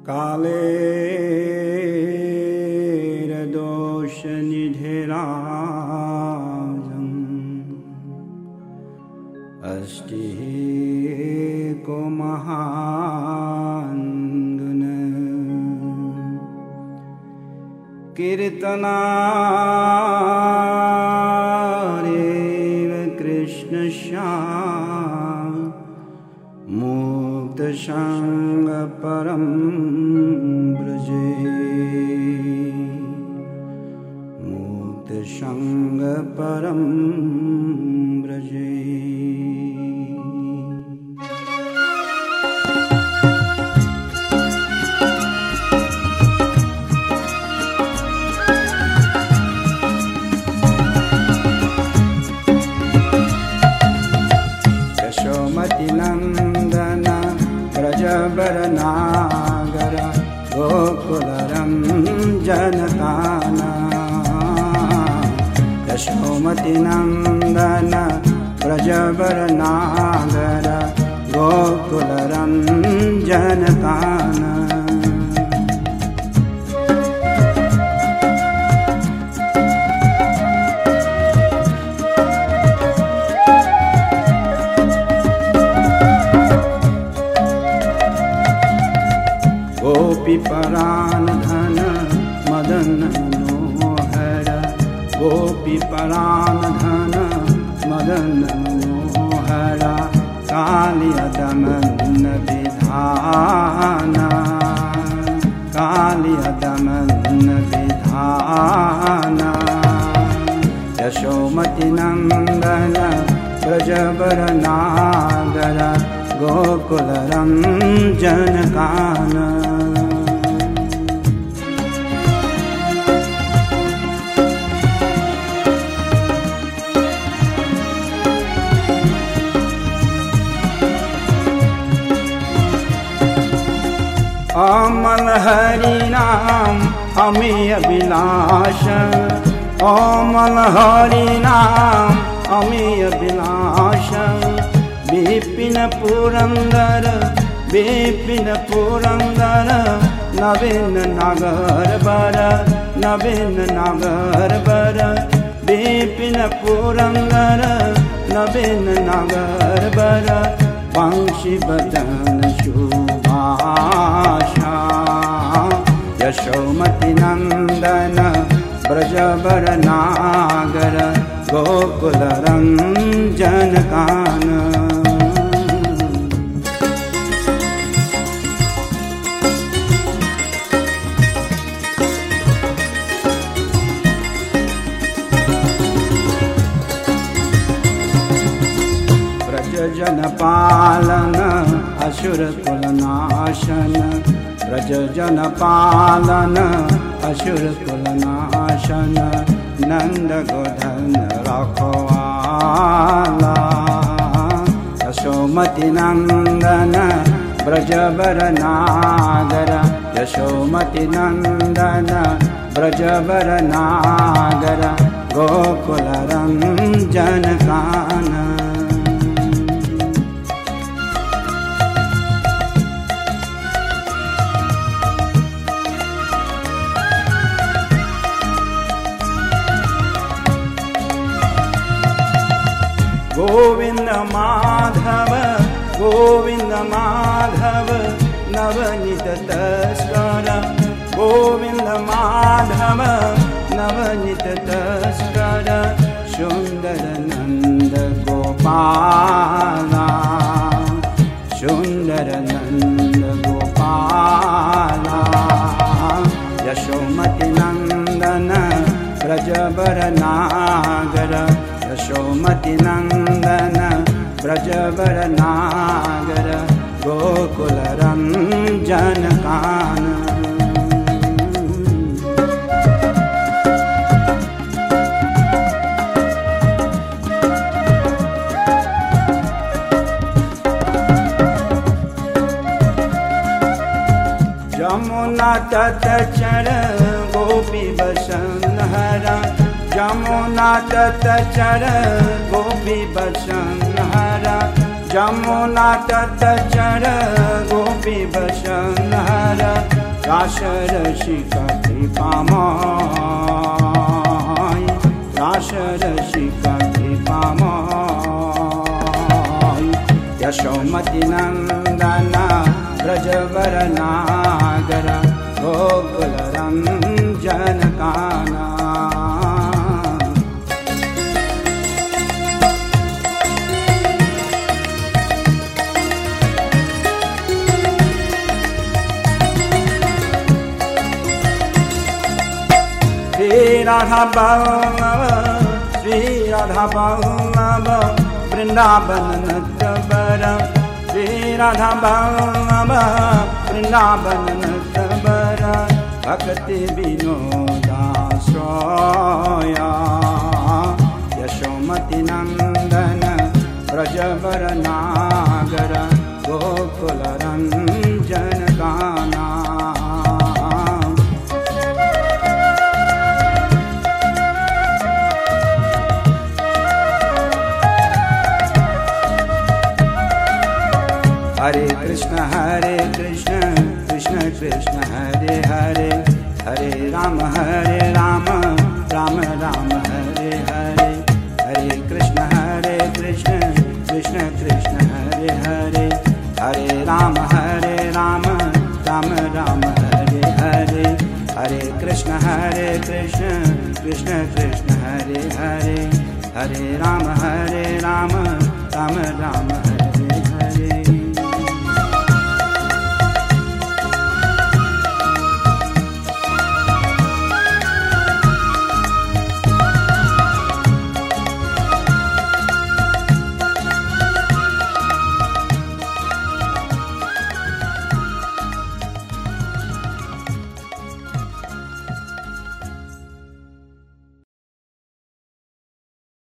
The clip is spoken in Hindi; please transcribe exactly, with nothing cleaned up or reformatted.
कालेरदोषनिधिराजम् अष्टिः को महान् गुण कीर्तनारेव कृष्णश्याम मुक्तसंग परम ब्रजे मुक्तसंग परम ब्रजे। यशोमति नंदन ब्रजबरनागर गोकुलरञ्जनकाना यशोमति नंदन ब्रजबरनागर गोकुलरञ्जनकाना गोपी परान धन मदन मनोहर गोपी परान धन मदन मनोहर कालिय दमन विधाना कालिय दमन विधाना यशोमति नंदन ब्रजबरनागर गोकुलरञ्जनकाना अमल हरि नाम अमीय विलास अमल हरि नाम अमीय विलास विपिन पुरंदर विपिन पुरंदर नवीन नागर बर नवीन नागर बर विपिन पुरंदर नवीन नागर बर वंशी बदन शुभाषा यशोमति नंदन ब्रजबरनागर गोकुलरञ्जनकाना ब्रजजन पालन असुर कुलनाशन ब्रजजन पालन असुर कुलनाशन नंद गोधन रखवाला यशोमति नंदन ब्रजबरनागर यशोमति नंदन ब्रजबरनागर गोकुलरञ्जनकाना गोविंद माधव गोविंद माधव नवनीत तस्कर गोविंद माधव नवनीत तस्कर सुंदर नंद गोपाला सुंदर नंद गोपाला यशोमति नंदन ब्रजबरनागर यशोमति नंदन ब्रजबरनागर गोकुलरञ्जनकाना यमुना तटचर गोपी बसन हरा यमुना तटचर गोपी बसन हरा यमुना तटचर गोपी बसन हरा रास रसिक कृपामय रास रसिक कृपामय यशोमति नंदन ब्रजवर नागर गोकुल रंजन काना श्री राधा वल्लभ श्री राधा वल्लभ वृंदावन नृत्य वर श्री राधा वल्लभ वृंदावन नृत्य वर भक्ति विनोदाश्रया यशोमति नंदन ब्रजवर नागर गोकुल रंजन गाना हरे कृष्ण हरे कृष्ण कृष्ण कृष्ण हरे हरे हरे राम हरे राम राम राम हरे हरे हरे कृष्ण हरे कृष्ण कृष्ण कृष्ण हरे हरे हरे राम हरे राम राम राम हरे हरे हरे कृष्ण हरे कृष्ण कृष्ण कृष्ण हरे हरे हरे राम हरे राम राम राम हरे